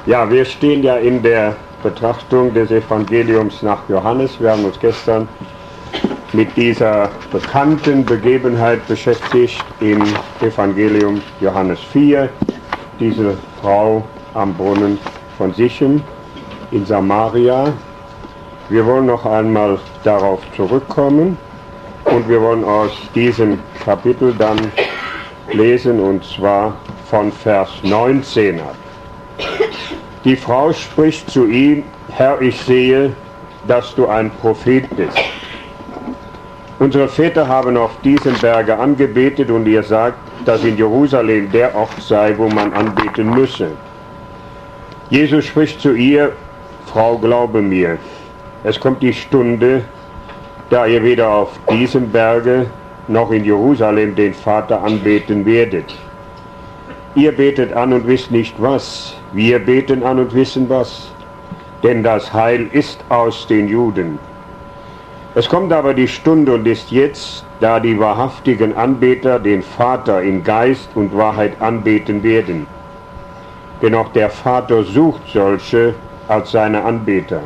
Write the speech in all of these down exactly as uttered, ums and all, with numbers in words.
Ja, wir stehen ja in der Betrachtung des Evangeliums nach Johannes. Wir haben uns gestern mit dieser bekannten Begebenheit beschäftigt im Evangelium Johannes vier. Diese Frau am Brunnen von Sichem in Samaria. Wir wollen noch einmal darauf zurückkommen und wir wollen aus diesem Kapitel dann lesen, und zwar von Vers neunzehn ab. Die Frau spricht zu ihm: Herr, ich sehe, dass du ein Prophet bist. Unsere Väter haben auf diesem Berge angebetet und ihr sagt, dass in Jerusalem der Ort sei, wo man anbeten müsse. Jesus spricht zu ihr: Frau, glaube mir, es kommt die Stunde, da ihr weder auf diesem Berge noch in Jerusalem den Vater anbeten werdet. Ihr betet an und wisst nicht was, wir beten an und wissen was, denn das Heil ist aus den Juden. Es kommt aber die Stunde und ist jetzt, da die wahrhaftigen Anbeter den Vater in Geist und Wahrheit anbeten werden. Denn auch der Vater sucht solche als seine Anbeter.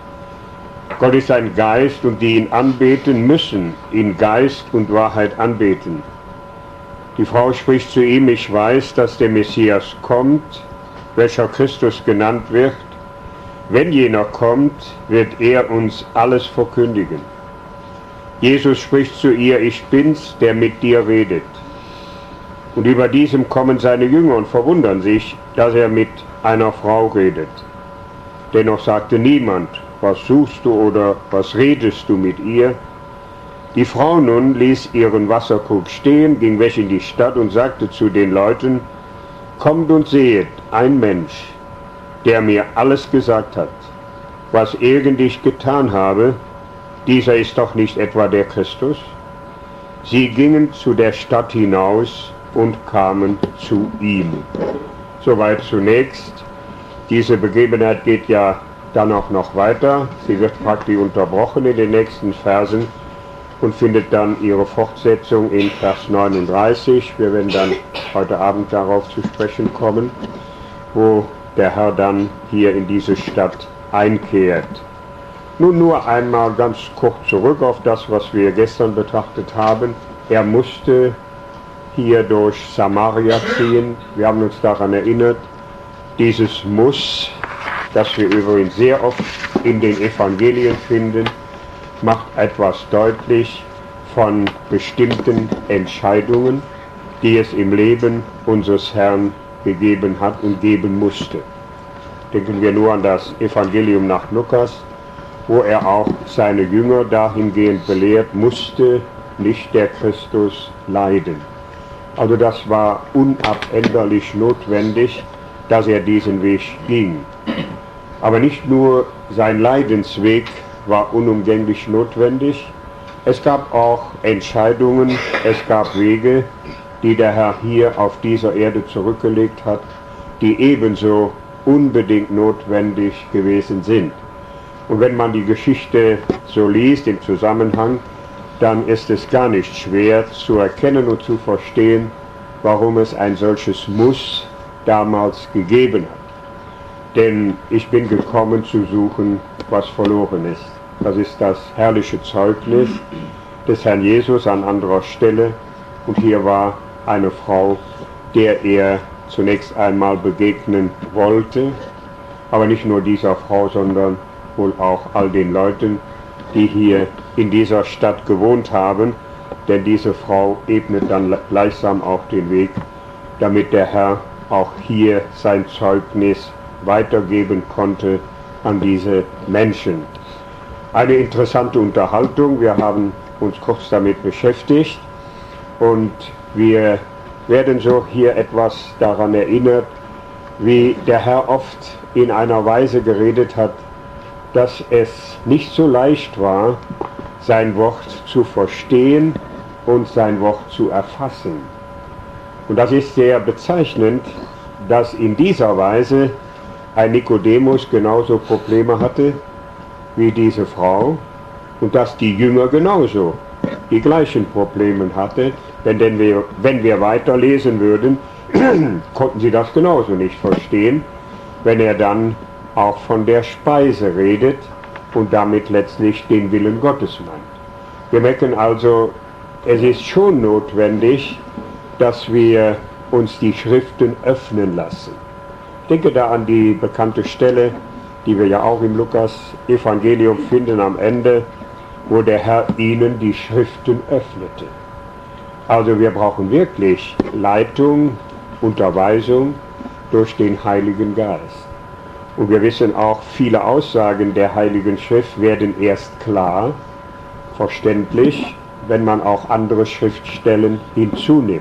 Gott ist ein Geist und die ihn anbeten müssen, in Geist und Wahrheit anbeten. Die Frau spricht zu ihm: Ich weiß, dass der Messias kommt, welcher Christus genannt wird. Wenn jener kommt, wird er uns alles verkündigen. Jesus spricht zu ihr: Ich bin's, der mit dir redet. Und über diesem kommen seine Jünger und verwundern sich, dass er mit einer Frau redet. Dennoch sagte niemand: Was suchst du oder was redest du mit ihr? Die Frau nun ließ ihren Wasserkrug stehen, ging weg in die Stadt und sagte zu den Leuten: Kommt und sehet, ein Mensch, der mir alles gesagt hat, was irgend ich getan habe, dieser ist doch nicht etwa der Christus? Sie gingen zu der Stadt hinaus und kamen zu ihm. Soweit zunächst. Diese Begebenheit geht ja dann auch noch weiter. Sie wird praktisch unterbrochen in den nächsten Versen und findet dann ihre Fortsetzung in Vers neununddreißig. Wir werden dann heute Abend darauf zu sprechen kommen, wo der Herr dann hier in diese Stadt einkehrt. Nun nur einmal ganz kurz zurück auf das, was wir gestern betrachtet haben. Er musste hier durch Samaria ziehen. Wir haben uns daran erinnert, dieses Muss, das wir übrigens sehr oft in den Evangelien finden, macht etwas deutlich von bestimmten Entscheidungen, die es im Leben unseres Herrn gegeben hat und geben musste. Denken wir nur an das Evangelium nach Lukas, wo er auch seine Jünger dahingehend belehrt: Musste nicht der Christus leiden. Also das war unabänderlich notwendig, dass er diesen Weg ging. Aber nicht nur sein Leidensweg war unumgänglich notwendig, es gab auch Entscheidungen, es gab Wege, die der Herr hier auf dieser Erde zurückgelegt hat, die ebenso unbedingt notwendig gewesen sind. Und wenn man die Geschichte so liest im Zusammenhang, dann ist es gar nicht schwer zu erkennen und zu verstehen, warum es ein solches Muss damals gegeben hat. Denn ich bin gekommen zu suchen, was verloren ist. Das ist das herrliche Zeugnis des Herrn Jesus an anderer Stelle. Und hier war eine Frau, der er zunächst einmal begegnen wollte. Aber nicht nur dieser Frau, sondern wohl auch all den Leuten, die hier in dieser Stadt gewohnt haben. Denn diese Frau ebnet dann gleichsam auch den Weg, damit der Herr auch hier sein Zeugnis weitergeben konnte an diese Menschen. Eine interessante Unterhaltung, wir haben uns kurz damit beschäftigt und wir werden so hier etwas daran erinnert, wie der Herr oft in einer Weise geredet hat, dass es nicht so leicht war, sein Wort zu verstehen und sein Wort zu erfassen. Und das ist sehr bezeichnend, dass in dieser Weise ein Nikodemus genauso Probleme hatte wie diese Frau und dass die Jünger genauso die gleichen Probleme hatten, denn, denn wir, wenn wir weiterlesen würden, konnten sie das genauso nicht verstehen. wenn er dann auch von der Speise redet und damit letztlich den Willen Gottes meint. Wir merken also, es ist schon notwendig, dass wir uns die Schriften öffnen lassen. Ich denke da an die bekannte Stelle, die wir ja auch im Lukas-Evangelium finden am Ende, wo der Herr ihnen die Schriften öffnete. Also wir brauchen wirklich Leitung, Unterweisung durch den Heiligen Geist. Und wir wissen auch, viele Aussagen der Heiligen Schrift werden erst klar, verständlich, wenn man auch andere Schriftstellen hinzunimmt.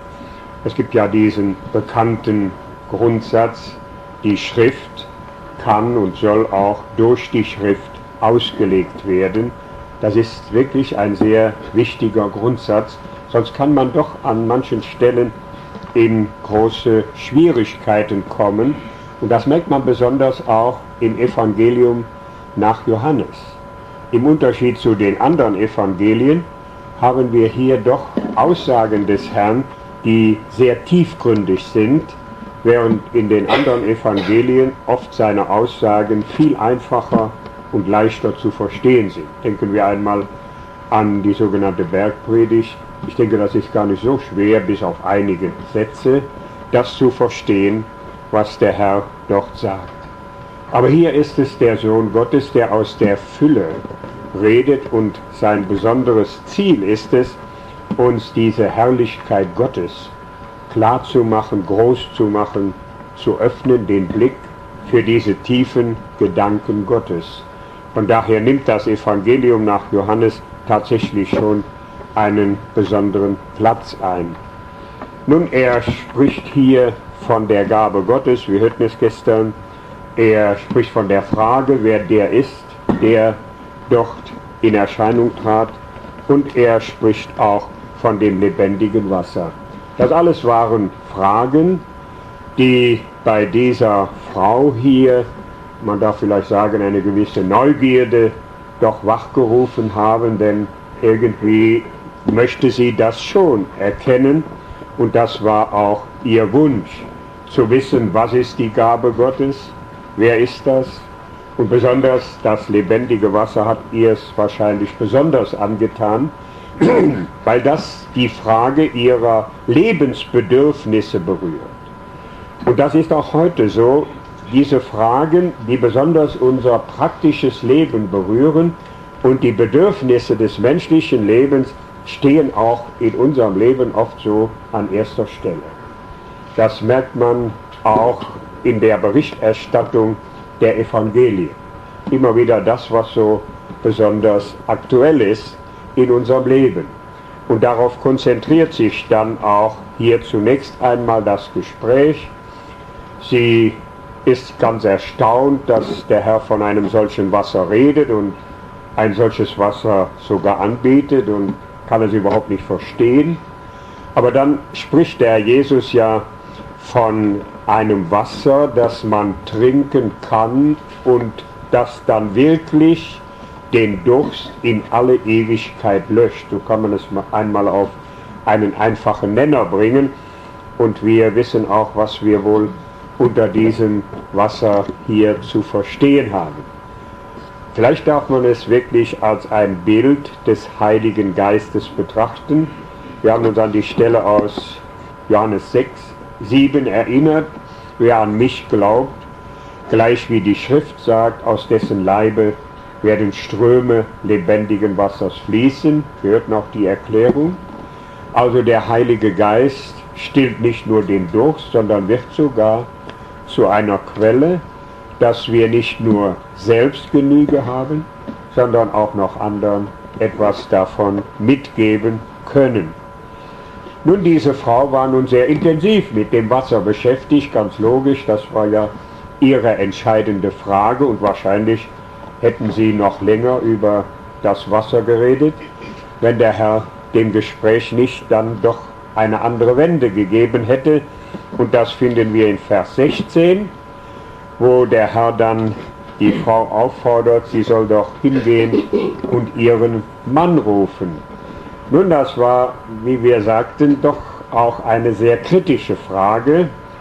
Es gibt ja diesen bekannten Grundsatz, die Schrift kann und soll auch durch die Schrift ausgelegt werden. Das ist wirklich ein sehr wichtiger Grundsatz, sonst kann man doch an manchen Stellen in große Schwierigkeiten kommen. Und das merkt man besonders auch im Evangelium nach Johannes. Im Unterschied zu den anderen Evangelien haben wir hier doch Aussagen des Herrn, die sehr tiefgründig sind, während in den anderen Evangelien oft seine Aussagen viel einfacher und leichter zu verstehen sind. Denken wir einmal an die sogenannte Bergpredigt. Ich denke, das ist gar nicht so schwer, bis auf einige Sätze, das zu verstehen, was der Herr dort sagt. Aber hier ist es der Sohn Gottes, der aus der Fülle redet, und sein besonderes Ziel ist es, uns diese Herrlichkeit Gottes klar zu machen, groß zu machen, zu öffnen, den Blick für diese tiefen Gedanken Gottes. Von daher nimmt das Evangelium nach Johannes tatsächlich schon einen besonderen Platz ein. Nun, er spricht hier von der Gabe Gottes, wir hörten es gestern, er spricht von der Frage, wer der ist, der dort in Erscheinung trat, und er spricht auch von dem lebendigen Wasser. Das alles waren Fragen, die bei dieser Frau hier, man darf vielleicht sagen, eine gewisse Neugierde doch wachgerufen haben, denn irgendwie möchte sie das schon erkennen, und das war auch ihr Wunsch, zu wissen, was ist die Gabe Gottes, wer ist das, und besonders das lebendige Wasser hat ihr es wahrscheinlich besonders angetan, weil das die Frage ihrer Lebensbedürfnisse berührt. Und das ist auch heute so, diese Fragen, die besonders unser praktisches Leben berühren, und die Bedürfnisse des menschlichen Lebens stehen auch in unserem Leben oft so an erster Stelle. Das merkt man auch in der Berichterstattung der Evangelien. Immer wieder das, was so besonders aktuell ist in unserem Leben. Und darauf konzentriert sich dann auch hier zunächst einmal das Gespräch. Sie ist ganz erstaunt, dass der Herr von einem solchen Wasser redet und ein solches Wasser sogar anbietet, und kann es überhaupt nicht verstehen. Aber dann spricht der Jesus ja von einem Wasser, das man trinken kann und das dann wirklich den Durst in alle Ewigkeit löscht. So kann man es einmal auf einen einfachen Nenner bringen, und wir wissen auch, was wir wohl unter diesem Wasser hier zu verstehen haben. Vielleicht darf man es wirklich als ein Bild des Heiligen Geistes betrachten. Wir haben uns an die Stelle aus Johannes sechs, sieben erinnert. Wer an mich glaubt, gleich wie die Schrift sagt, aus dessen Leibe werden Ströme lebendigen Wassers fließen. Wir hörten auch die Erklärung. Also der Heilige Geist stillt nicht nur den Durst, sondern wird sogar zu einer Quelle, dass wir nicht nur selbst Genüge haben, sondern auch noch anderen etwas davon mitgeben können. Nun, diese Frau war nun sehr intensiv mit dem Wasser beschäftigt, ganz logisch, das war ja ihre entscheidende Frage, und wahrscheinlich hätten sie noch länger über das Wasser geredet, wenn der Herr dem Gespräch nicht dann doch eine andere Wende gegeben hätte. Und das finden wir in Vers sechzehn, wo der Herr dann die Frau auffordert, sie soll doch hingehen und ihren Mann rufen. Nun, das war, wie wir sagten, doch auch eine sehr kritische Frage,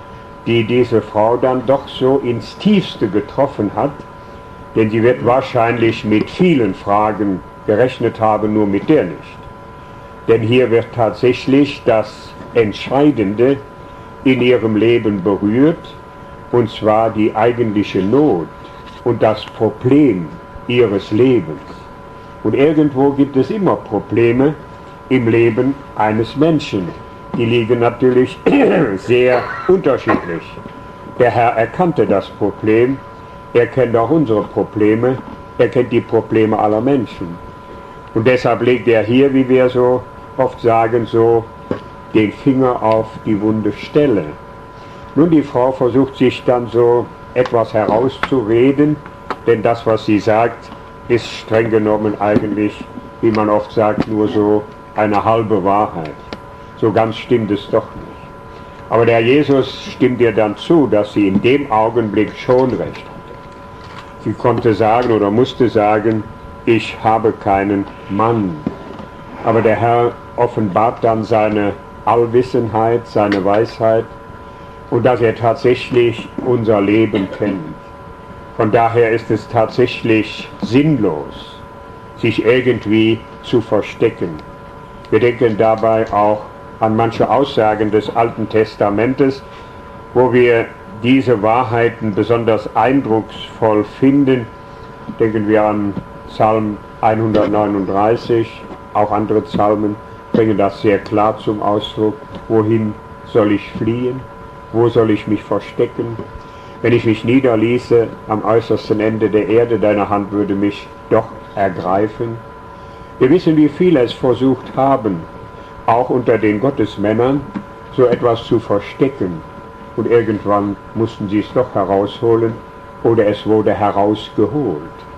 die diese Frau dann doch so ins Tiefste getroffen hat, denn sie wird wahrscheinlich mit vielen Fragen gerechnet haben, nur mit der nicht. Denn hier wird tatsächlich das Entscheidende in ihrem Leben berührt, und zwar die eigentliche Not und das Problem ihres Lebens. Und irgendwo gibt es immer Probleme im Leben eines Menschen. Die liegen natürlich sehr unterschiedlich. Der Herr erkannte das Problem, er kennt auch unsere Probleme, er kennt die Probleme aller Menschen. Und deshalb legt er hier, wie wir so oft sagen, so den Finger auf die wunde Stelle. Nun, die Frau versucht sich dann so etwas herauszureden, denn das, was sie sagt, ist streng genommen eigentlich, wie man oft sagt, nur so eine halbe Wahrheit. So ganz stimmt es doch nicht. Aber der Jesus stimmt ihr dann zu, dass sie in dem Augenblick schon recht hatte. Sie konnte sagen oder musste sagen, ich habe keinen Mann. Aber der Herr offenbart dann seine Allwissenheit, seine Weisheit und dass er tatsächlich unser Leben kennt. Von daher ist es tatsächlich sinnlos, sich irgendwie zu verstecken. Wir denken dabei auch an manche Aussagen des Alten Testamentes, wo wir diese Wahrheiten besonders eindrucksvoll finden. Denken wir an Psalm hundertneununddreißig, auch andere Psalmen bringen das sehr klar zum Ausdruck. Wohin soll ich fliehen? Wo soll ich mich verstecken? Wenn ich mich niederließe am äußersten Ende der Erde, deine Hand würde mich doch ergreifen. Wir wissen, wie viele es versucht haben, auch unter den Gottesmännern, so etwas zu verstecken. Und irgendwann mussten sie es doch herausholen oder es wurde herausgeholt.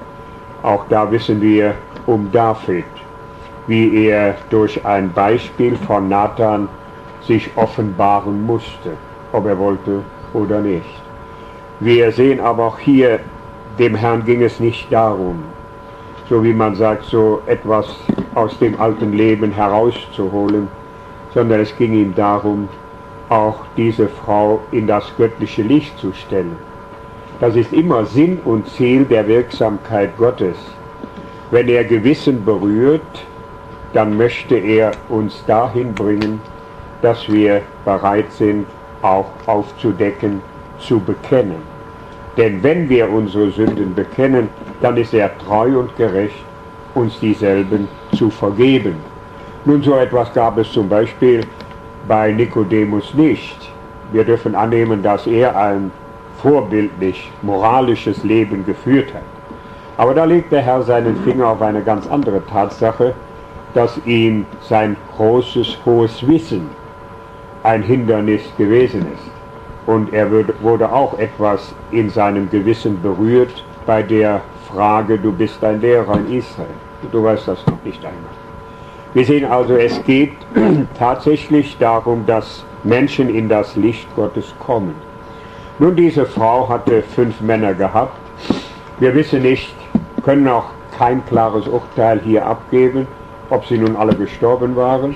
Auch da wissen wir um David, wie er durch ein Beispiel von Nathan sich offenbaren musste, ob er wollte oder nicht. Wir sehen aber auch hier, dem Herrn ging es nicht darum, so wie man sagt, so etwas aus dem alten Leben herauszuholen, sondern es ging ihm darum, auch diese Frau in das göttliche Licht zu stellen. Das ist immer Sinn und Ziel der Wirksamkeit Gottes. Wenn er Gewissen berührt, dann möchte er uns dahin bringen, dass wir bereit sind, auch aufzudecken, zu bekennen. Denn wenn wir unsere Sünden bekennen, dann ist er treu und gerecht, uns dieselben zu vergeben. Nun, so etwas gab es zum Beispiel bei Nikodemus nicht. Wir dürfen annehmen, dass er ein vorbildlich moralisches Leben geführt hat. Aber da legt der Herr seinen Finger auf eine ganz andere Tatsache, dass ihm sein großes, hohes Wissen ein Hindernis gewesen ist. Und er wurde auch etwas in seinem Gewissen berührt bei der Frage, du bist ein Lehrer in Israel. Du weißt das noch nicht einmal. Wir sehen also, es geht tatsächlich darum, dass Menschen in das Licht Gottes kommen. Nun, diese Frau hatte fünf Männer gehabt. Wir wissen nicht, können auch kein klares Urteil hier abgeben, ob sie nun alle gestorben waren.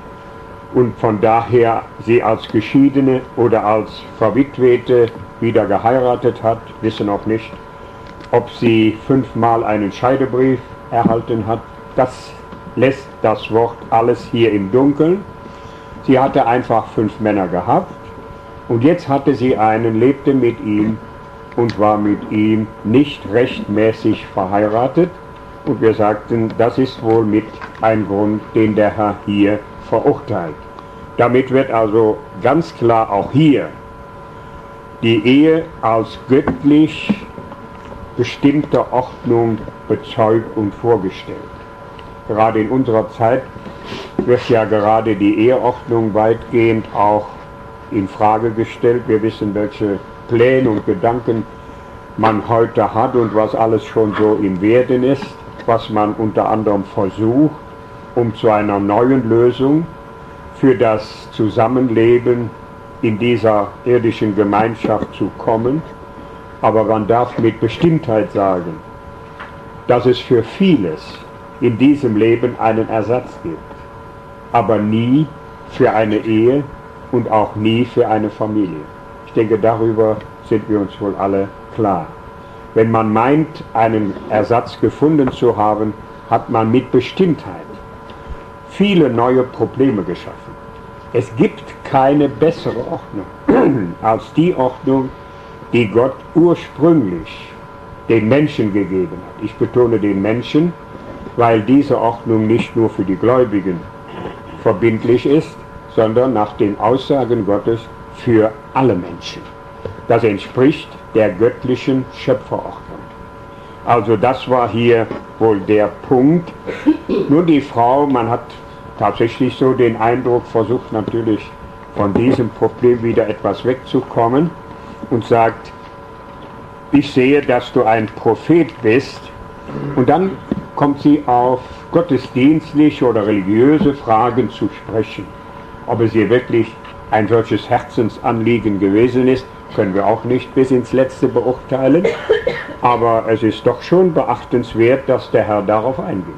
Und von daher sie als Geschiedene oder als Verwitwete wieder geheiratet hat, wissen auch nicht, ob sie fünfmal einen Scheidebrief erhalten hat. Das lässt das Wort alles hier im Dunkeln. Sie hatte einfach fünf Männer gehabt und jetzt hatte sie einen, lebte mit ihm und war mit ihm nicht rechtmäßig verheiratet. Und wir sagten, das ist wohl mit ein Grund, den der Herr hier verurteilt. Damit wird also ganz klar auch hier die Ehe als göttlich bestimmter Ordnung bezeugt und vorgestellt. Gerade in unserer Zeit wird ja gerade die Eheordnung weitgehend auch in Frage gestellt. Wir wissen, welche Pläne und Gedanken man heute hat und was alles schon so im Werden ist, was man unter anderem versucht, um zu einer neuen Lösung für das Zusammenleben in dieser irdischen Gemeinschaft zu kommen. Aber man darf mit Bestimmtheit sagen, dass es für vieles in diesem Leben einen Ersatz gibt, aber nie für eine Ehe und auch nie für eine Familie. Ich denke, darüber sind wir uns wohl alle klar. Wenn man meint, einen Ersatz gefunden zu haben, hat man mit Bestimmtheit viele neue Probleme geschaffen. Es gibt keine bessere Ordnung als die Ordnung, die Gott ursprünglich den Menschen gegeben hat. Ich betone den Menschen, weil diese Ordnung nicht nur für die Gläubigen verbindlich ist, sondern nach den Aussagen Gottes für alle Menschen. Das entspricht der göttlichen Schöpferordnung. Also das war hier wohl der Punkt. Nun die Frau, man hat tatsächlich so den Eindruck, versucht natürlich von diesem Problem wieder etwas wegzukommen und sagt, ich sehe, dass du ein Prophet bist, und dann kommt sie auf gottesdienstliche oder religiöse Fragen zu sprechen. Ob es ihr wirklich ein solches Herzensanliegen gewesen ist, können wir auch nicht bis ins Letzte beurteilen, aber es ist doch schon beachtenswert, dass der Herr darauf eingeht.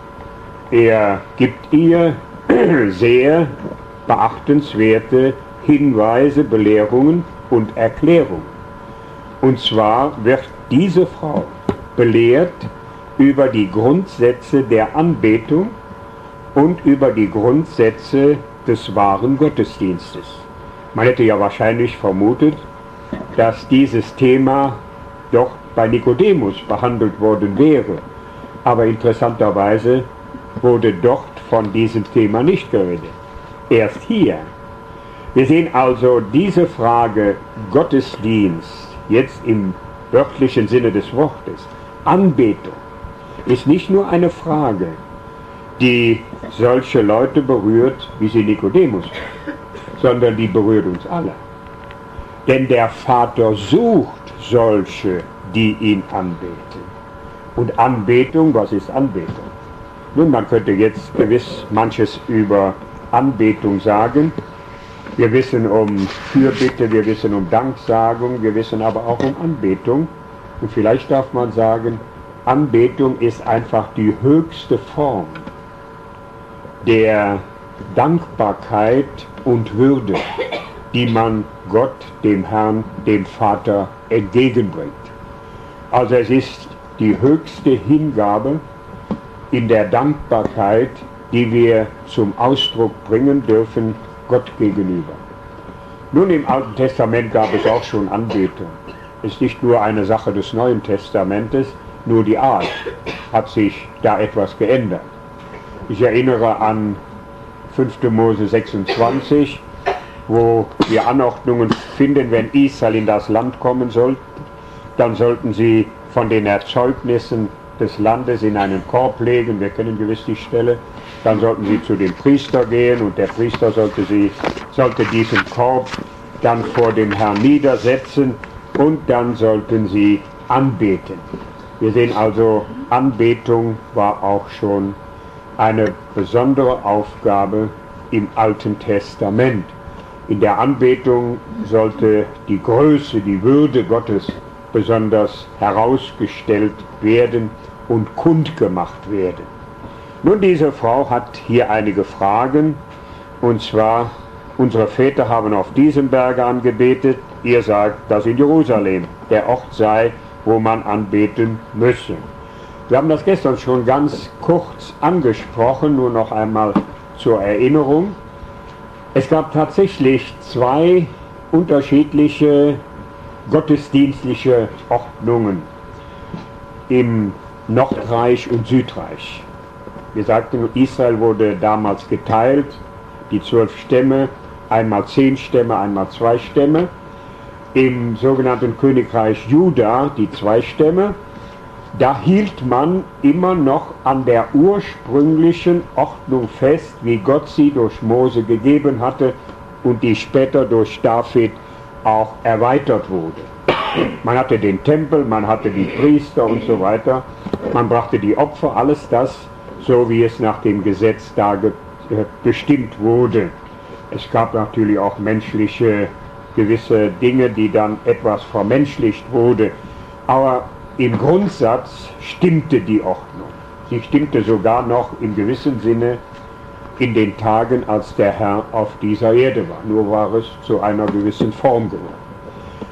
Er gibt ihr sehr beachtenswerte Hinweise, Belehrungen und Erklärungen. Und zwar wird diese Frau belehrt über die Grundsätze der Anbetung und über die Grundsätze des wahren Gottesdienstes. Man hätte ja wahrscheinlich vermutet, dass dieses Thema doch bei Nikodemus behandelt worden wäre. Aber interessanterweise wurde dort von diesem Thema nicht geredet. Erst hier. Wir sehen also diese Frage Gottesdienst, jetzt im wörtlichen Sinne des Wortes, Anbetung, ist nicht nur eine Frage, die solche Leute berührt, wie sie Nikodemus, sondern die berührt uns alle. Denn der Vater sucht solche, die ihn anbeten. Und Anbetung, was ist Anbetung? Nun, man könnte jetzt gewiss manches über Anbetung sagen. Wir wissen um Fürbitte, wir wissen um Danksagung, wir wissen aber auch um Anbetung. Und vielleicht darf man sagen, Anbetung ist einfach die höchste Form der Dankbarkeit und Würde, die man Gott, dem Herrn, dem Vater entgegenbringt. Also es ist die höchste Hingabe in der Dankbarkeit, die wir zum Ausdruck bringen dürfen Gott gegenüber. Nun, im Alten Testament gab es auch schon Anbetung. Es ist nicht nur eine Sache des Neuen Testamentes, nur die Art hat sich da etwas geändert. Ich erinnere an fünfte Mose sechsundzwanzig, wo wir Anordnungen finden, wenn Israel in das Land kommen soll, dann sollten sie von den Erzeugnissen des Landes in einen Korb legen, wir kennen gewiss die Stelle, dann sollten sie zu dem Priester gehen und der Priester sollte, sie, sollte diesen Korb dann vor dem Herrn niedersetzen und dann sollten sie anbeten. Wir sehen also, Anbetung war auch schon eine besondere Aufgabe im Alten Testament. In der Anbetung sollte die Größe, die Würde Gottes besonders herausgestellt werden und kundgemacht werden. Nun, diese Frau hat hier einige Fragen, und zwar, unsere Väter haben auf diesem Berge angebetet, ihr sagt, dass in Jerusalem der Ort sei, wo man anbeten müsse. Wir haben das gestern schon ganz kurz angesprochen, nur noch einmal zur Erinnerung. Es gab tatsächlich zwei unterschiedliche gottesdienstliche Ordnungen im Nordreich und Südreich. Wir sagten, Israel wurde damals geteilt, die zwölf Stämme, einmal zehn Stämme, einmal zwei Stämme. Im sogenannten Königreich Juda, die zwei Stämme, da hielt man immer noch an der ursprünglichen Ordnung fest, wie Gott sie durch Mose gegeben hatte und die später durch David auch erweitert wurde. Man hatte den Tempel, man hatte die Priester und so weiter, man brachte die Opfer, alles das, so wie es nach dem Gesetz da bestimmt wurde. Es gab natürlich auch menschliche gewisse Dinge, die dann etwas vermenschlicht wurde, aber im Grundsatz stimmte die Ordnung. Sie stimmte sogar noch im gewissen Sinne in den Tagen, als der Herr auf dieser Erde war. Nur war es zu einer gewissen Form geworden.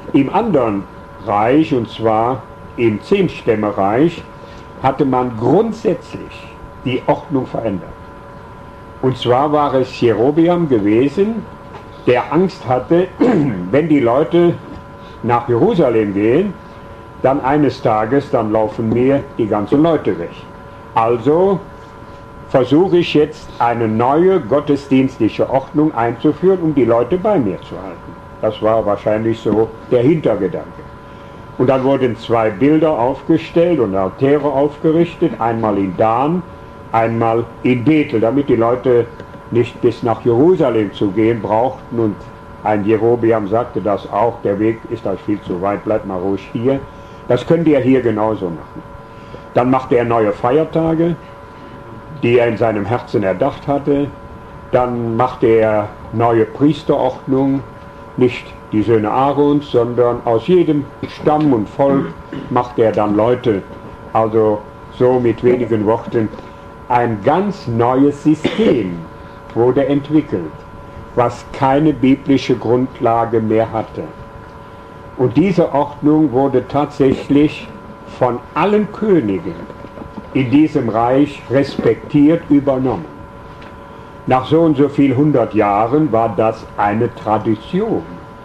Im anderen Reich, und zwar im Zehnstämmereich, hatte man grundsätzlich die Ordnung verändert. Und zwar war es Jerobeam gewesen, der Angst hatte, wenn die Leute nach Jerusalem gehen, dann eines Tages, dann laufen mir die ganzen Leute weg. Also versuche ich jetzt eine neue gottesdienstliche Ordnung einzuführen, um die Leute bei mir zu halten. Das war wahrscheinlich so der Hintergedanke. Und dann wurden zwei Bilder aufgestellt und Altäre aufgerichtet, einmal in Dan, einmal in Bethel, damit die Leute nicht bis nach Jerusalem zu gehen brauchten. Und ein Jerobeam sagte das auch, der Weg ist euch viel zu weit, bleibt mal ruhig hier. Das könnt ihr hier genauso machen. Dann machte er neue Feiertage, die er in seinem Herzen erdacht hatte. Dann machte er neue Priesterordnung, nicht die Söhne Aarons, sondern aus jedem Stamm und Volk machte er dann Leute. Also so mit wenigen Worten, ein ganz neues System wurde entwickelt, was keine biblische Grundlage mehr hatte. Und diese Ordnung wurde tatsächlich von allen Königen in diesem Reich respektiert übernommen. Nach so und so viel hundert Jahren war das eine Tradition.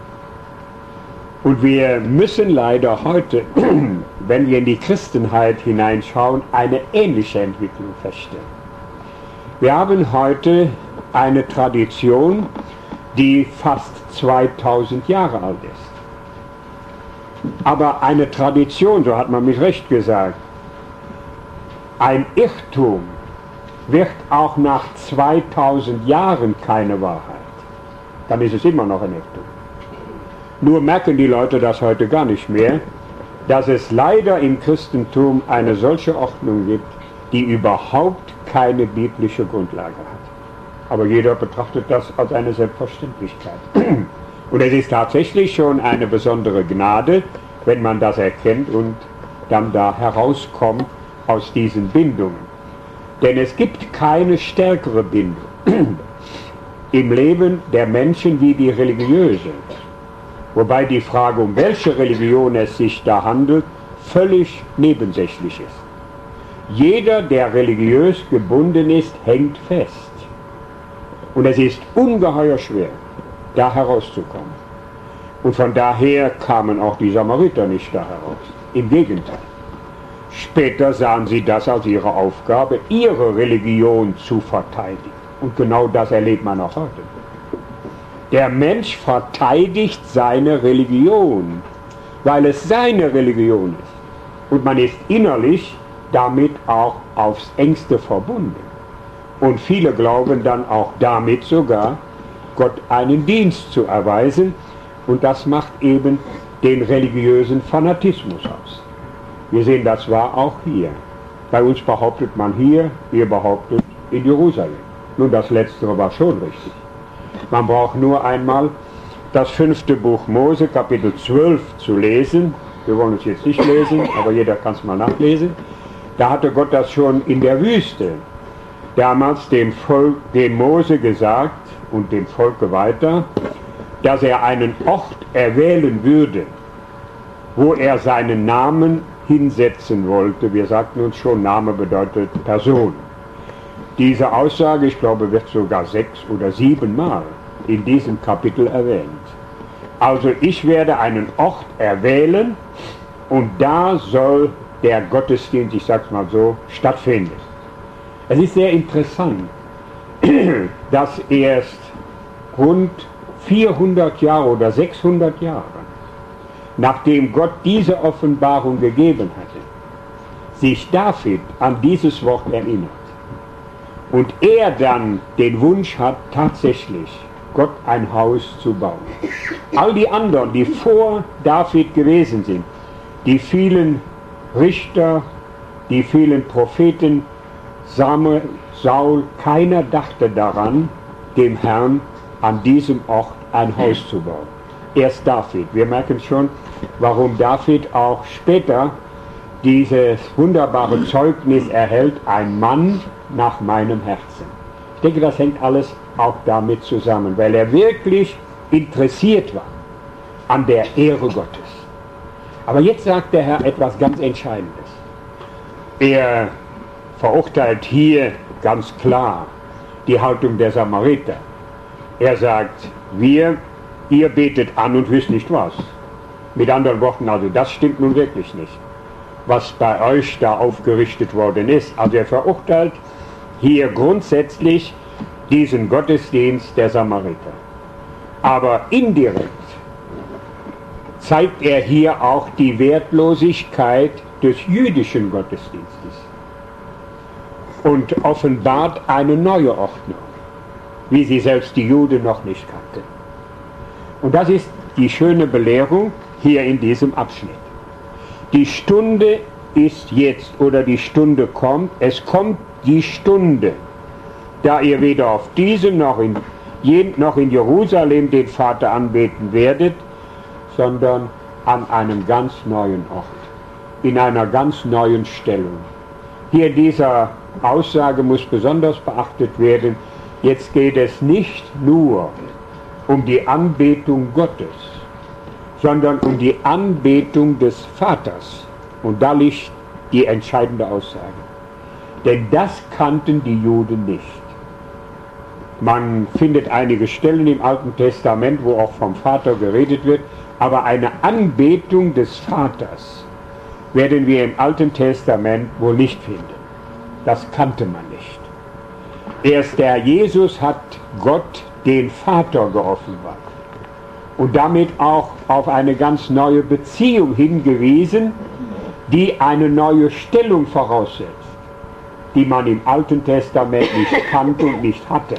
Und wir müssen leider heute, wenn wir in die Christenheit hineinschauen, eine ähnliche Entwicklung feststellen. Wir haben heute eine Tradition, die fast zweitausend Jahre alt ist. Aber eine Tradition, so hat man mit Recht gesagt, ein Irrtum wird auch nach zweitausend Jahren keine Wahrheit. Dann ist es immer noch ein Irrtum. Nur merken die Leute das heute gar nicht mehr, dass es leider im Christentum eine solche Ordnung gibt, die überhaupt keine biblische Grundlage hat. Aber jeder betrachtet das als eine Selbstverständlichkeit. Und es ist tatsächlich schon eine besondere Gnade, wenn man das erkennt und dann da herauskommt aus diesen Bindungen. Denn es gibt keine stärkere Bindung im Leben der Menschen wie die religiöse. Wobei die Frage, um welche Religion es sich da handelt, völlig nebensächlich ist. Jeder, der religiös gebunden ist, hängt fest. Und es ist ungeheuer schwer, da herauszukommen. Und von daher kamen auch die Samariter nicht da heraus. Im Gegenteil. Später sahen sie das als ihre Aufgabe, ihre Religion zu verteidigen. Und genau das erlebt man auch heute. Der Mensch verteidigt seine Religion, weil es seine Religion ist. Und man ist innerlich damit auch aufs engste verbunden. Und viele glauben dann auch damit sogar, Gott einen Dienst zu erweisen. Und das macht eben den religiösen Fanatismus aus. Wir sehen, das war auch hier. Bei uns behauptet man hier, ihr behauptet in Jerusalem. Nun, das Letztere war schon richtig. Man braucht nur einmal das fünfte Buch Mose, Kapitel zwölf, zu lesen. Wir wollen es jetzt nicht lesen, aber jeder kann es mal nachlesen. Da hatte Gott das schon in der Wüste damals dem Volk, dem Mose gesagt und dem Volke weiter, dass er einen Ort erwählen würde, wo er seinen Namen hinsetzen wollte. Wir sagten uns schon, Name bedeutet Person. Diese Aussage, ich glaube, wird sogar sechs oder sieben Mal in diesem Kapitel erwähnt. Also ich werde einen Ort erwählen und da soll der Gottesdienst, ich sag's mal so, stattfinden. Es ist sehr interessant, dass erst rund vierhundert Jahre oder sechshundert Jahre, nachdem Gott diese Offenbarung gegeben hatte, sich David an dieses Wort erinnert. Und er dann den Wunsch hat, tatsächlich Gott ein Haus zu bauen. All die anderen, die vor David gewesen sind, die vielen Richter, die vielen Propheten, Samuel, Saul, keiner dachte daran, dem Herrn an diesem Ort ein Haus zu bauen. Erst David. Wir merken schon, warum David auch später dieses wunderbare Zeugnis erhält, ein Mann nach meinem Herzen. Ich denke, das hängt alles auch damit zusammen, weil er wirklich interessiert war an der Ehre Gottes. Aber jetzt sagt der Herr etwas ganz Entscheidendes. Er verurteilt hier ganz klar die Haltung der Samariter. Er sagt, wir, ihr betet an und wisst nicht was. Mit anderen Worten, also das stimmt nun wirklich nicht, was bei euch da aufgerichtet worden ist. Also er verurteilt hier grundsätzlich diesen Gottesdienst der Samariter. Aber indirekt zeigt er hier auch die Wertlosigkeit des jüdischen Gottesdienstes und offenbart eine neue Ordnung, wie sie selbst die Juden noch nicht kannten. Und das ist die schöne Belehrung hier in diesem Abschnitt. Die Stunde ist jetzt oder die Stunde kommt, es kommt die Stunde, da ihr weder auf diesem noch in, noch in Jerusalem den Vater anbeten werdet, sondern an einem ganz neuen Ort, in einer ganz neuen Stellung. Hier in dieser Aussage muss besonders beachtet werden, jetzt geht es nicht nur um die Anbetung Gottes, sondern um die Anbetung des Vaters. Und da liegt die entscheidende Aussage. Denn das kannten die Juden nicht. Man findet einige Stellen im Alten Testament, wo auch vom Vater geredet wird, aber eine Anbetung des Vaters werden wir im Alten Testament wohl nicht finden. Das kannte man nicht. Erst der Jesus hat Gott den Vater geoffenbart und damit auch auf eine ganz neue Beziehung hingewiesen, die eine neue Stellung voraussetzt, die man im Alten Testament nicht kannte und nicht hatte.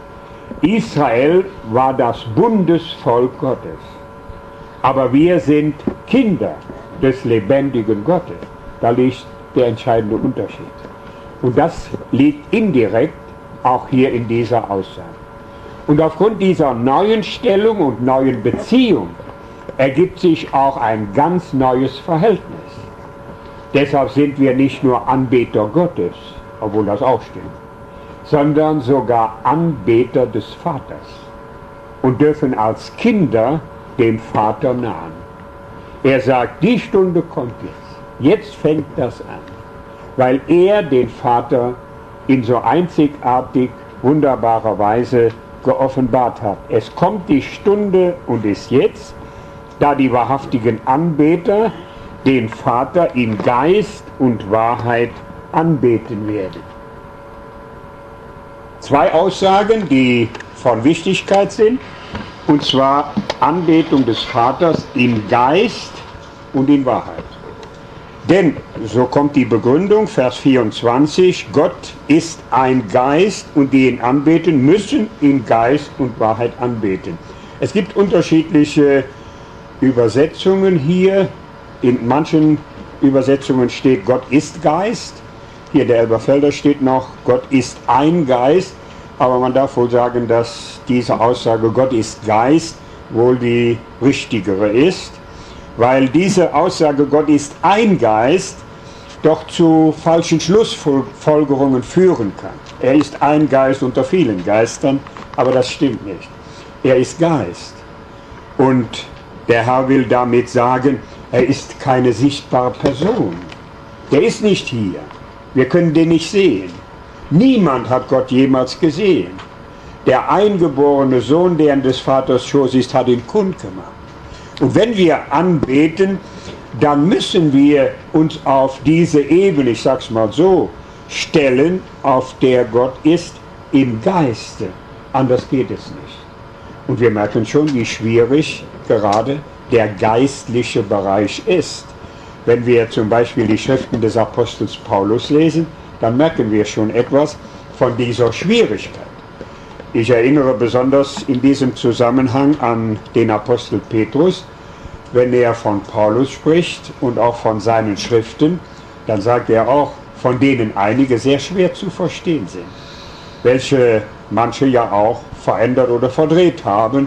Israel war das Bundesvolk Gottes, aber wir sind Kinder des lebendigen Gottes. Da liegt der entscheidende Unterschied. Und das liegt indirekt auch hier in dieser Aussage. Und aufgrund dieser neuen Stellung und neuen Beziehung ergibt sich auch ein ganz neues Verhältnis. Deshalb sind wir nicht nur Anbeter Gottes, obwohl das auch stimmt, sondern sogar Anbeter des Vaters und dürfen als Kinder dem Vater nahen. Er sagt, die Stunde kommt jetzt. Jetzt fängt das an, weil er den Vater in so einzigartig, wunderbarer Weise geoffenbart hat. Es kommt die Stunde und ist jetzt, da die wahrhaftigen Anbeter den Vater in Geist und Wahrheit anbeten werden. Zwei Aussagen, die von Wichtigkeit sind, und zwar Anbetung des Vaters in Geist und in Wahrheit. Denn, so kommt die Begründung, Vers vierundzwanzig, Gott ist ein Geist und die ihn anbeten, müssen in Geist und Wahrheit anbeten. Es gibt unterschiedliche Übersetzungen hier. In manchen Übersetzungen steht, Gott ist Geist. Hier der Elberfelder steht noch, Gott ist ein Geist. Aber man darf wohl sagen, dass diese Aussage, Gott ist Geist, wohl die richtigere ist. Weil diese Aussage, Gott ist ein Geist, doch zu falschen Schlussfolgerungen führen kann. Er ist ein Geist unter vielen Geistern, aber das stimmt nicht. Er ist Geist. Und der Herr will damit sagen, er ist keine sichtbare Person. Der ist nicht hier. Wir können den nicht sehen. Niemand hat Gott jemals gesehen. Der eingeborene Sohn, der in des Vaters Schoß ist, hat ihn kundgemacht. Und wenn wir anbeten, dann müssen wir uns auf diese Ebene, ich sag's mal so, stellen, auf der Gott ist, im Geiste. Anders geht es nicht. Und wir merken schon, wie schwierig gerade der geistliche Bereich ist. Wenn wir zum Beispiel die Schriften des Apostels Paulus lesen, dann merken wir schon etwas von dieser Schwierigkeit. Ich erinnere besonders in diesem Zusammenhang an den Apostel Petrus. Wenn er von Paulus spricht und auch von seinen Schriften, dann sagt er auch, von denen einige sehr schwer zu verstehen sind, welche manche ja auch verändert oder verdreht haben.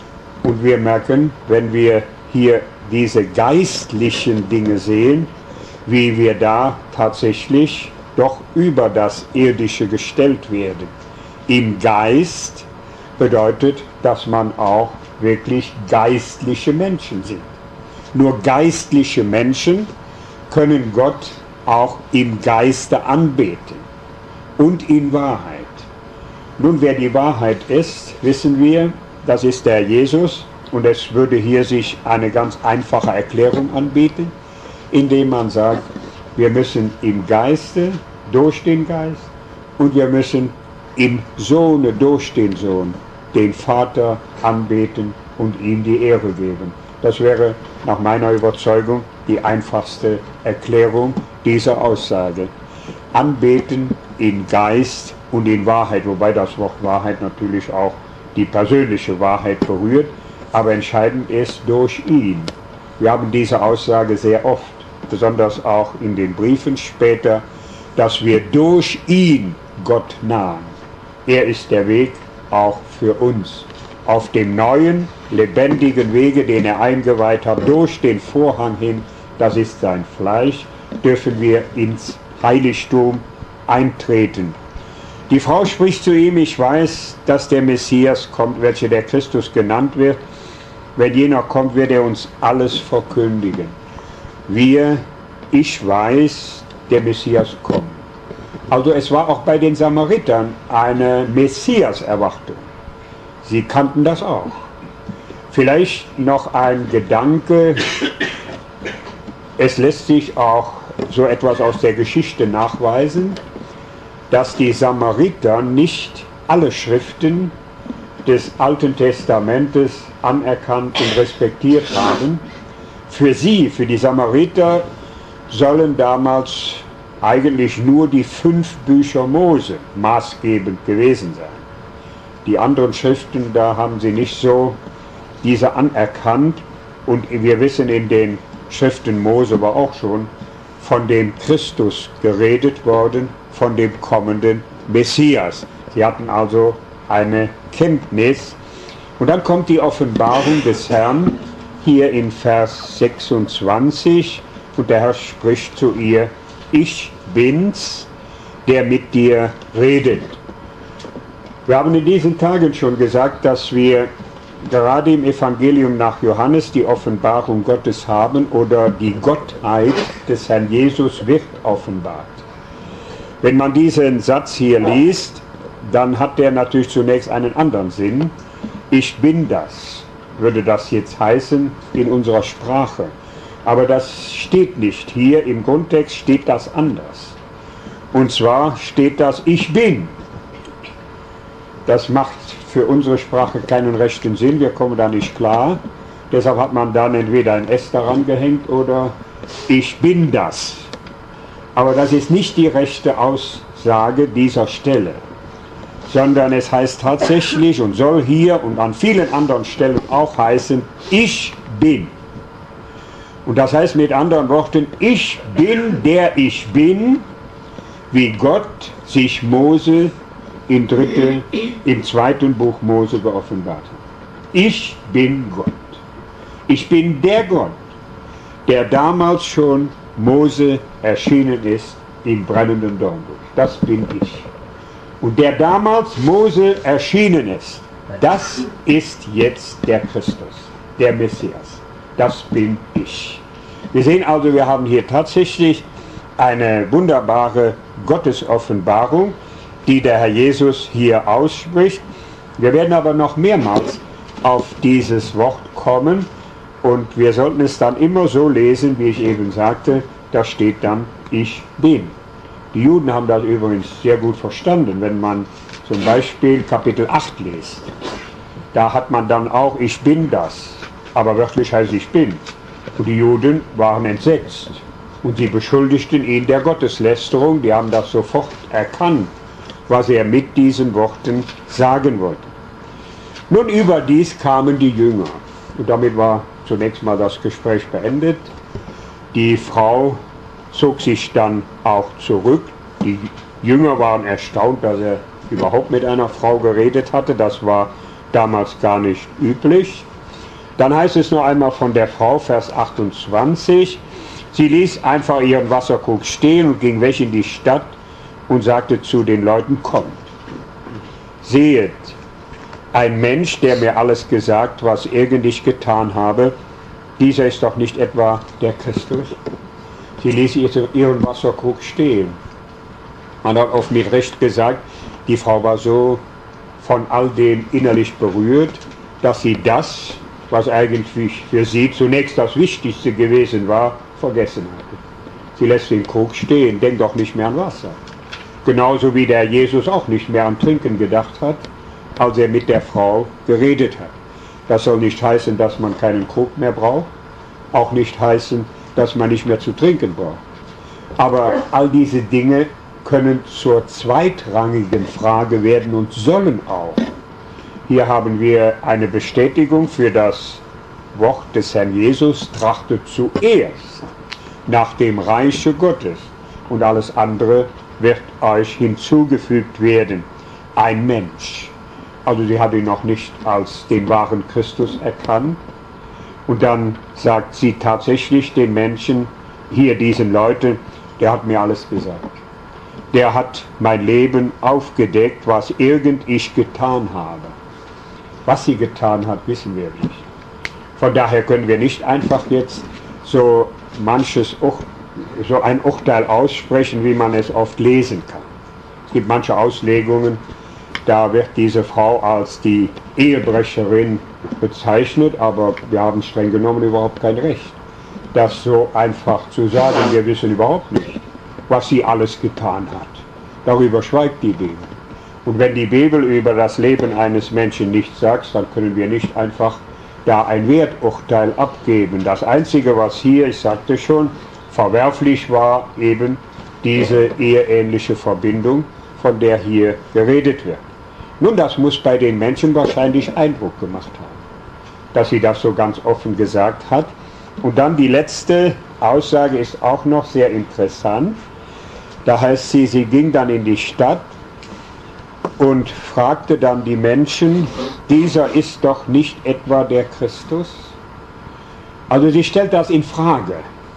Und wir merken, wenn wir hier diese geistlichen Dinge sehen, wie wir da tatsächlich doch über das Irdische gestellt werden. Im Geist bedeutet, dass man auch wirklich geistliche Menschen sind. Nur geistliche Menschen können Gott auch im Geiste anbeten und in Wahrheit. Nun, wer die Wahrheit ist, wissen wir, das ist der Jesus, und es würde hier sich eine ganz einfache Erklärung anbieten, indem man sagt, wir müssen im Geiste, durch den Geist, und wir müssen im Sohne, durch den Sohn, den Vater anbeten und ihm die Ehre geben. Das wäre nach meiner Überzeugung die einfachste Erklärung dieser Aussage. Anbeten in Geist und in Wahrheit, wobei das Wort Wahrheit natürlich auch die persönliche Wahrheit berührt, aber entscheidend ist durch ihn. Wir haben diese Aussage sehr oft, besonders auch in den Briefen später, dass wir durch ihn Gott nahen. Er ist der Weg auch für uns. Auf dem neuen, lebendigen Wege, den er eingeweiht hat, durch den Vorhang hin, das ist sein Fleisch, dürfen wir ins Heiligtum eintreten. Die Frau spricht zu ihm, ich weiß, dass der Messias kommt, welcher der Christus genannt wird. Wenn jener kommt, wird er uns alles verkündigen. Wir, ich weiß, der Messias kommt. Also es war auch bei den Samaritern eine Messias-Erwartung. Sie kannten das auch. Vielleicht noch ein Gedanke, es lässt sich auch so etwas aus der Geschichte nachweisen, dass die Samariter nicht alle Schriften des Alten Testamentes anerkannt und respektiert haben. Für sie, für die Samariter, sollen damals eigentlich nur die fünf Bücher Mose maßgebend gewesen sein. Die anderen Schriften, da haben sie nicht so diese anerkannt, und wir wissen, in den Schriften Mose war auch schon von dem Christus geredet worden, von dem kommenden Messias. Sie hatten also eine Kenntnis. Und dann kommt die Offenbarung des Herrn hier in Vers sechsundzwanzig, und der Herr spricht zu ihr, ich bin's, der mit dir redet. Wir haben in diesen Tagen schon gesagt, dass wir gerade im Evangelium nach Johannes die Offenbarung Gottes haben, oder die Gottheit des Herrn Jesus wird offenbart. Wenn man diesen Satz hier liest, dann hat der natürlich zunächst einen anderen Sinn. Ich bin das, würde das jetzt heißen in unserer Sprache. Aber das steht nicht. Hier im Grundtext steht das anders. Und zwar steht das Ich bin. Das macht für unsere Sprache keinen rechten Sinn, wir kommen da nicht klar. Deshalb hat man dann entweder ein S daran gehängt oder Ich bin das. Aber das ist nicht die rechte Aussage dieser Stelle, sondern es heißt tatsächlich und soll hier und an vielen anderen Stellen auch heißen, ich bin. Und das heißt mit anderen Worten, ich bin der ich bin, wie Gott sich Mose im, dritte, im zweiten Buch Mose geoffenbart hat. Ich bin Gott. Ich bin der Gott, der damals schon Mose erschienen ist im brennenden Dornbusch. Das bin ich. Und der damals Mose erschienen ist, das ist jetzt der Christus, der Messias. Das bin ich. Wir sehen also, wir haben hier tatsächlich eine wunderbare Gottesoffenbarung, die der Herr Jesus hier ausspricht. Wir werden aber noch mehrmals auf dieses Wort kommen, und wir sollten es dann immer so lesen, wie ich eben sagte, da steht dann, ich bin. Die Juden haben das übrigens sehr gut verstanden, wenn man zum Beispiel Kapitel acht liest. Da hat man dann auch, ich bin das, aber wörtlich heißt ich bin. Und die Juden waren entsetzt und sie beschuldigten ihn der Gotteslästerung, die haben das sofort erkannt, was er mit diesen Worten sagen wollte. Nun überdies kamen die Jünger, und damit war zunächst mal das Gespräch beendet. Die Frau zog sich dann auch zurück. Die Jünger waren erstaunt, dass er überhaupt mit einer Frau geredet hatte. Das war damals gar nicht üblich. Dann heißt es noch einmal von der Frau, Vers achtundzwanzig, sie ließ einfach ihren Wasserkrug stehen und ging weg in die Stadt und sagte zu den Leuten, kommt, sehet, ein Mensch, der mir alles gesagt, was irgend ich getan habe, dieser ist doch nicht etwa der Christus. Sie ließ ihren Wasserkrug stehen. Man hat oft mit Recht gesagt, die Frau war so von all dem innerlich berührt, dass sie das, was eigentlich für sie zunächst das Wichtigste gewesen war, vergessen hatte. Sie lässt den Krug stehen, denkt doch nicht mehr an Wasser. Genauso wie der Jesus auch nicht mehr an Trinken gedacht hat, als er mit der Frau geredet hat. Das soll nicht heißen, dass man keinen Krug mehr braucht, auch nicht heißen, dass man nicht mehr zu trinken braucht. Aber all diese Dinge können zur zweitrangigen Frage werden und sollen auch. Hier haben wir eine Bestätigung für das Wort des Herrn Jesus: trachtet zuerst nach dem Reiche Gottes und alles andere wird euch hinzugefügt werden. Ein Mensch. Also sie hat ihn noch nicht als den wahren Christus erkannt. Und dann sagt sie tatsächlich den Menschen, hier diesen Leuten, der hat mir alles gesagt. Der hat mein Leben aufgedeckt, was irgend ich getan habe. Was sie getan hat, wissen wir nicht. Von daher können wir nicht einfach jetzt so manches, so ein Urteil aussprechen, wie man es oft lesen kann. Es gibt manche Auslegungen, da wird diese Frau als die Ehebrecherin bezeichnet, aber wir haben streng genommen überhaupt kein Recht, das so einfach zu sagen. Wir wissen überhaupt nicht, was sie alles getan hat. Darüber schweigt die Bibel. Und wenn die Bibel über das Leben eines Menschen nichts sagt, dann können wir nicht einfach da ein Werturteil abgeben. Das Einzige, was hier, ich sagte schon, verwerflich war, eben diese eheähnliche Verbindung, von der hier geredet wird. Nun, das muss bei den Menschen wahrscheinlich Eindruck gemacht haben, dass sie das so ganz offen gesagt hat. Und dann die letzte Aussage ist auch noch sehr interessant. Da heißt sie, sie ging dann in die Stadt und fragte dann die Menschen, dieser ist doch nicht etwa der Christus? Also sie stellt das in Frage.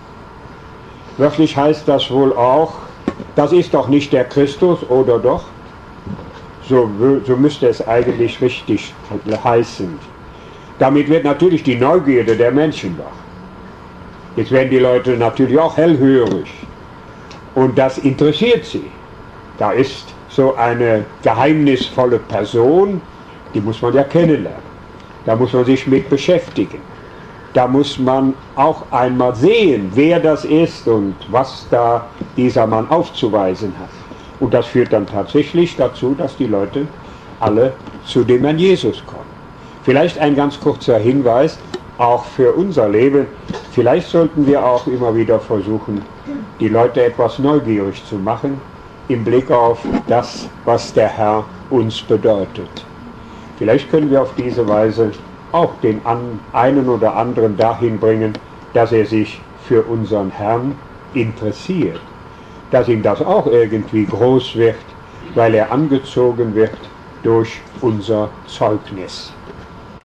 Wörtlich heißt das wohl auch, das ist doch nicht der Christus, oder doch? So, so müsste es eigentlich richtig heißen. Damit wird natürlich die Neugierde der Menschen wach. Jetzt werden die Leute natürlich auch hellhörig. Und das interessiert sie. Da ist so eine geheimnisvolle Person, die muss man ja kennenlernen. Da muss man sich mit beschäftigen. Da muss man auch einmal sehen, wer das ist und was da dieser Mann aufzuweisen hat. Und das führt dann tatsächlich dazu, dass die Leute alle zu dem Herrn Jesus kommen. Vielleicht ein ganz kurzer Hinweis, auch für unser Leben. Vielleicht sollten wir auch immer wieder versuchen, die Leute etwas neugierig zu machen, im Blick auf das, was der Herr uns bedeutet. Vielleicht können wir auf diese Weise auch den einen oder anderen dahin bringen, dass er sich für unseren Herrn interessiert, dass ihm das auch irgendwie groß wird, weil er angezogen wird durch unser Zeugnis.